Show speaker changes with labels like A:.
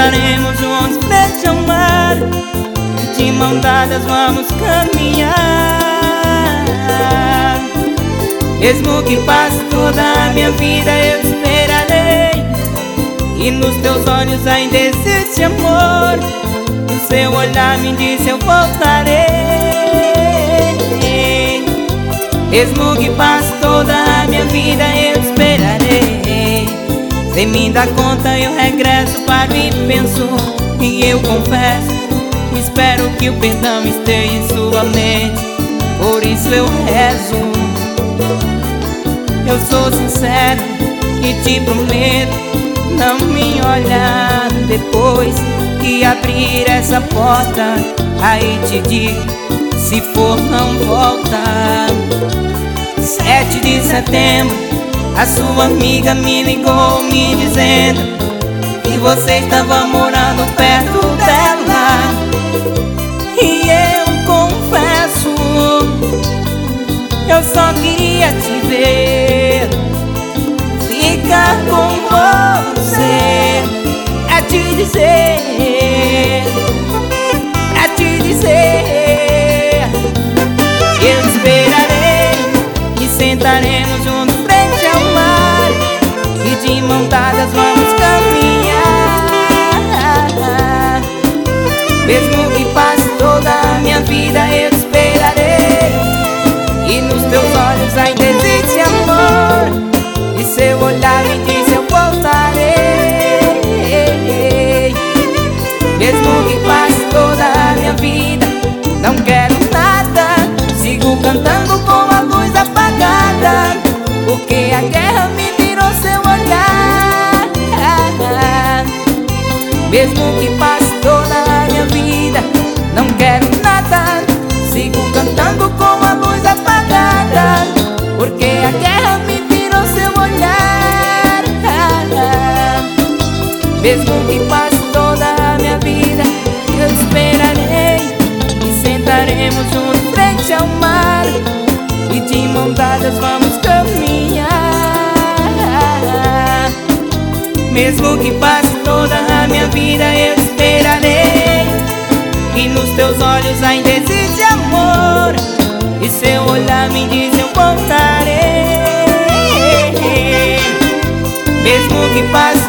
A: sentaremos juntos frente ao mar e de mão dadas vamos caminhar. Mesmo que passe toda a minha vida, eu te esperarei, e nos teus olhos ainda existe amor. No seu olhar me diz eu voltarei. Mesmo que passe toda a minha vida, eu te esperarei. Sem me dar conta eu regresso, paro e penso, e eu confesso, espero que o perdão esteja em sua mente. Por isso eu rezo. Eu sou sincero e te prometo não me olhar depois que abrir essa porta. Aí te digo, se for não volta. 7 de setembro, a sua amiga me ligou me dizendo que você estava morando perto dela. E eu confesso, eu só queria te ver, ficar com você, pra te dizer, eu te esperarei e sentaremos juntos frente ao mar e de mão dadas vamos caminhar. Mesmo que passe toda a minha vida, eu te esperarei, e nos teus olhos ainda existe amor, e seu olhar me diz eu voltarei. Mesmo que passe toda a minha vida, não quero nada, sigo cantando com a luz apagada, porque a guerra me virou seu olhar. Mesmo que passe toda a minha vida, não quero nada, sigo cantando com a luz apagada, porque a guerra me virou seu olhar. Mesmo que passe toda a minha vida, eu esperarei e sentaremos juntos frente ao mar e de mão dadas vamos caminhar. Mesmo que passe toda a minha vida, eu esperarei, e nos teus olhos ainda existe amor, e seu olhar me diz eu voltarei. Mesmo que passe